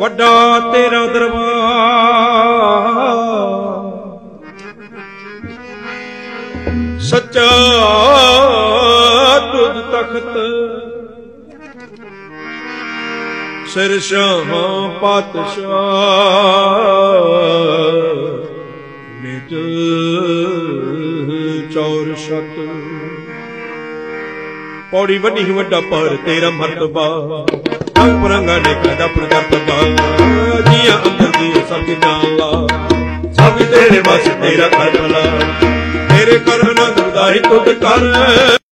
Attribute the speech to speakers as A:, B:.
A: ਵੱਡਾ ਤੇਰਾ ਦਰਬਾਰ ਸੱਚਾ ਤੁਧ ਤਖਤ ਸਿਰ ਸ਼ਾਹ ਪਾਤਸ਼ਾਹ ਨਿਤ ਚੌਰ ਸ਼ਤ ਪੌੜੀ ਵੱਡੀ ਵੱਡਾ ਪਰ ਤੇਰਾ ਮਰਤਬਾ ਪਰੰਗਾ ਨੇ ਕਦਾ ਪ੍ਰਦਰਤਬਾ ਜੀਆਂ ਅੰਦਰ ਦੀ ਸਭ ਜਾਣਲਾ ਸਭ ਤੇਰੇ ਬਸ ਤੇਰਾ ਕਰਮਲਾ ਤੇਰੇ ਕਰਨਾ ਦੁਦਾਈ ਤੁਧ ਕਰ